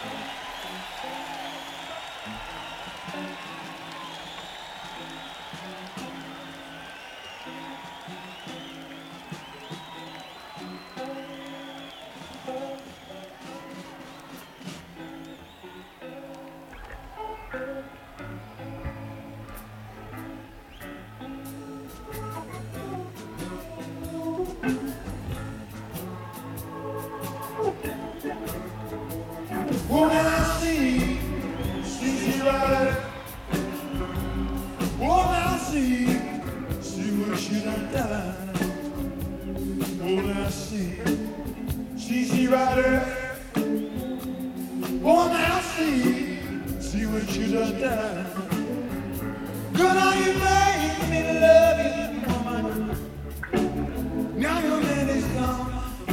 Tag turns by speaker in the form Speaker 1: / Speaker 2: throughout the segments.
Speaker 1: When I see right. When I see what she done done. When I see right. When I see what you done done. Good how you made me love you, woman. Now your man is gone.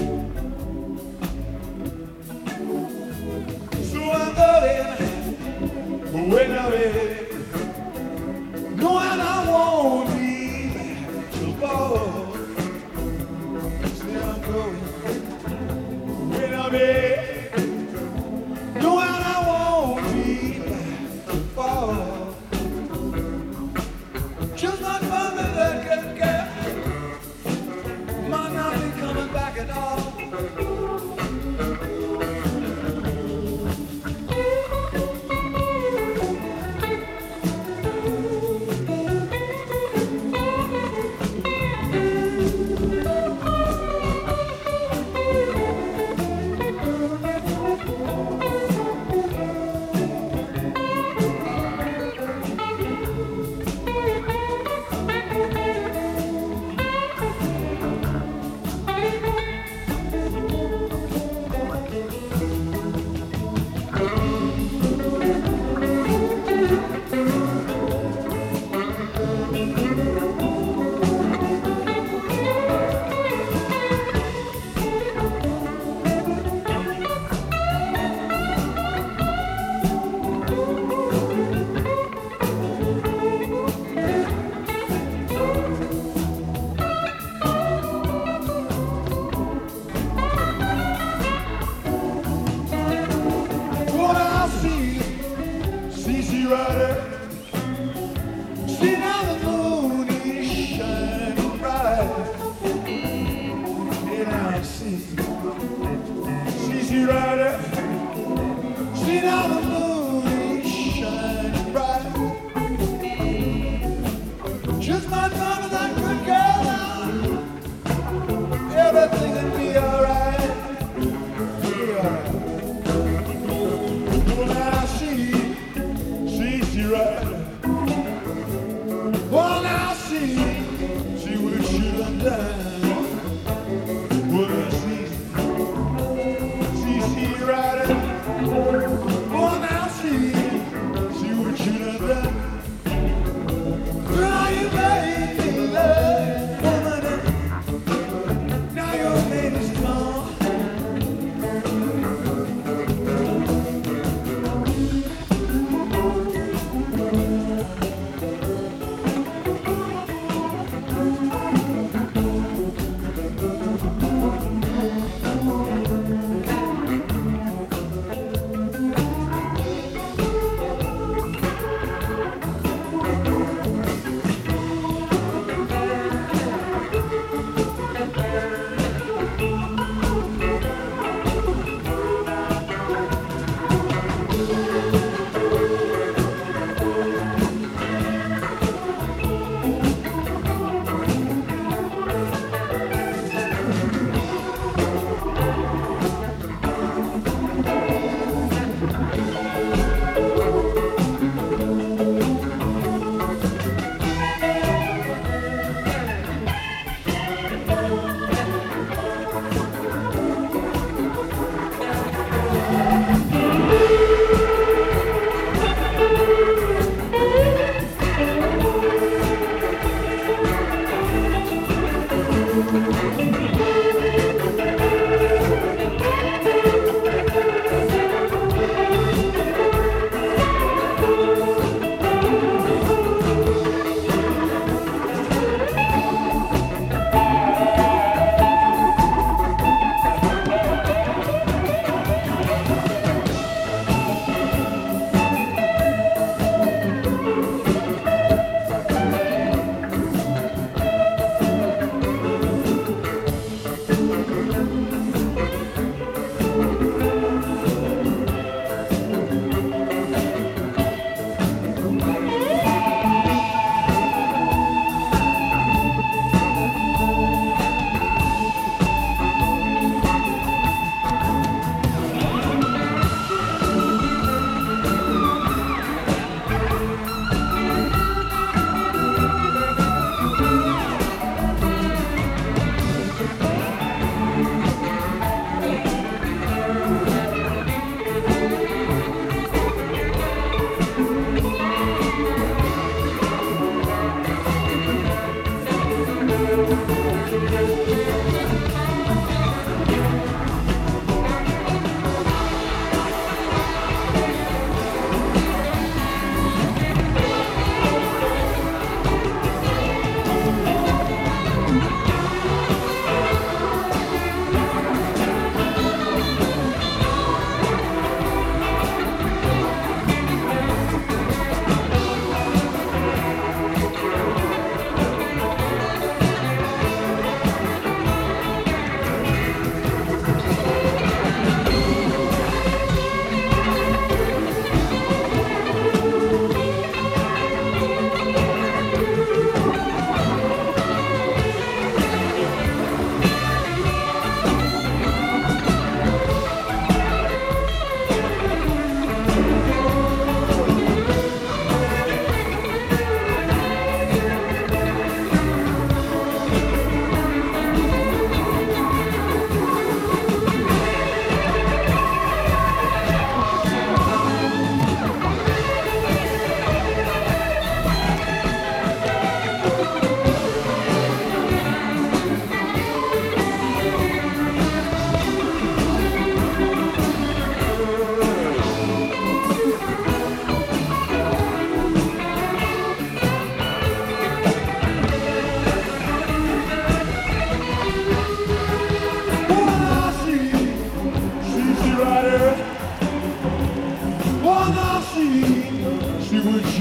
Speaker 1: When I know and I won't be back till fall. Still I'm going. When I know and I won't be back till fall. Just not for me, that good girl might not be coming back at all.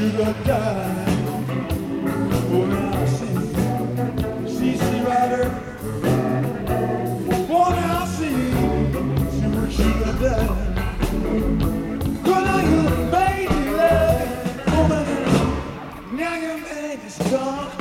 Speaker 1: should have died. Oh, now see right there. Oh, now see where she should have died. Well, now you made me love. Oh, man, now you made me stop.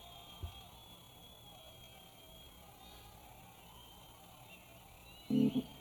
Speaker 2: Mm-hmm.